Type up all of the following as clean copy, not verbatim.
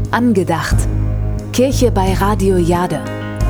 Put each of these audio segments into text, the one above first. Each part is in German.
Angedacht. Kirche bei Radio Jade.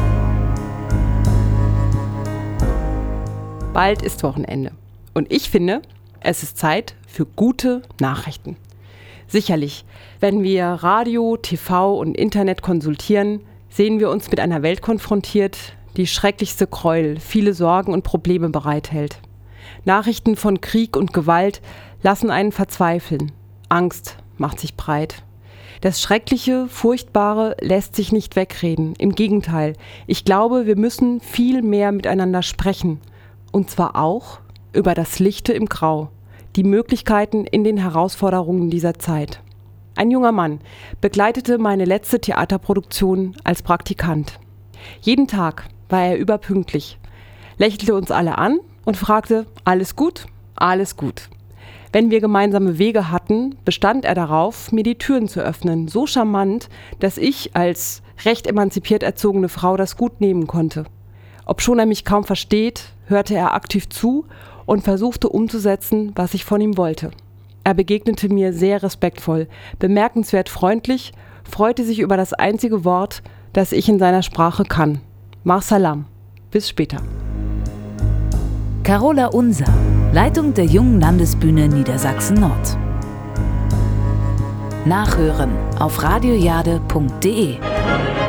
Bald ist Wochenende. Und ich finde, es ist Zeit für gute Nachrichten. Sicherlich, wenn wir Radio, TV und Internet konsultieren, sehen wir uns mit einer Welt konfrontiert, die schrecklichste Gräuel, viele Sorgen und Probleme bereithält. Nachrichten von Krieg und Gewalt lassen einen verzweifeln. Angst macht sich breit. Das Schreckliche, Furchtbare lässt sich nicht wegreden. Im Gegenteil, ich glaube, wir müssen viel mehr miteinander sprechen. Und zwar auch über das Lichte im Grau, die Möglichkeiten in den Herausforderungen dieser Zeit. Ein junger Mann begleitete meine letzte Theaterproduktion als Praktikant. Jeden Tag war er überpünktlich, lächelte uns alle an und fragte: Alles gut? Alles gut. Wenn wir gemeinsame Wege hatten, bestand er darauf, mir die Türen zu öffnen, so charmant, dass ich als recht emanzipiert erzogene Frau das gut nehmen konnte. Obschon er mich kaum versteht, hörte er aktiv zu und versuchte umzusetzen, was ich von ihm wollte. Er begegnete mir sehr respektvoll, bemerkenswert freundlich, freute sich über das einzige Wort, das ich in seiner Sprache kann. Mar Salam. Bis später. Carola Unser, Leitung der Jungen Landesbühne Niedersachsen-Nord. Nachhören auf radiojade.de.